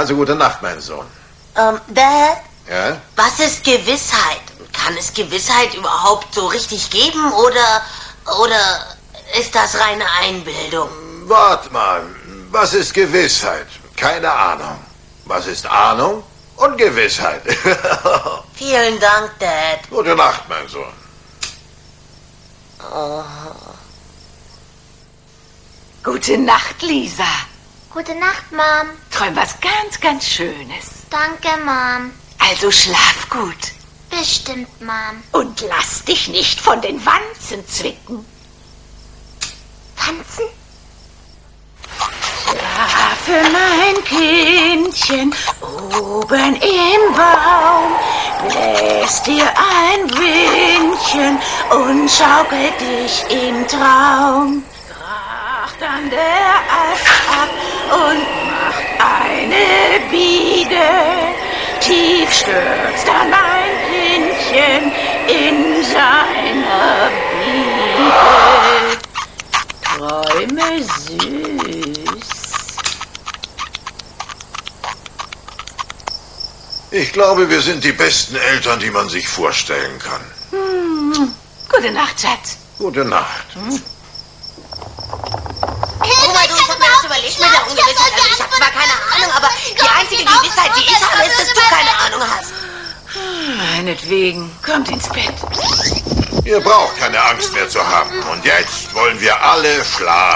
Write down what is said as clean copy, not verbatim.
Also gute Nacht, mein Sohn. Dad? Ja? Was ist Gewissheit? Kann es Gewissheit überhaupt so richtig geben oder ist das reine Einbildung? Wart mal, was ist Gewissheit? Keine Ahnung. Was ist Ahnung? Ungewissheit. Vielen Dank, Dad. Gute Nacht, mein Sohn. Oh. Gute Nacht, Lisa. Gute Nacht, Mom. Träum was ganz, ganz Schönes. Danke, Mom. Also schlaf gut. Bestimmt, Mom. Und lass dich nicht von den Wanzen zwicken. Wanzen? Schlafe, mein Kindchen, oben im Baum. Bläs dir ein Windchen und schaukel dich im Traum. Kracht dann der Ast ab und macht eine Biege. Tief stürzt dann mein Kindchen in seine Wiege. Träume süß. Ich glaube, wir sind die besten Eltern, die man sich vorstellen kann. Gute Nacht, Schatz. Gute Nacht. Guck mal, du, ich hab mir das überlegt mit der Ungewissheit. Also ich habe zwar keine Ahnung, aber die einzige Gewissheit, die ich habe, ist, dass du keine Ahnung hast. Meinetwegen. Kommt ins Bett. Ihr braucht keine Angst mehr zu haben. Und jetzt wollen wir alle schlafen.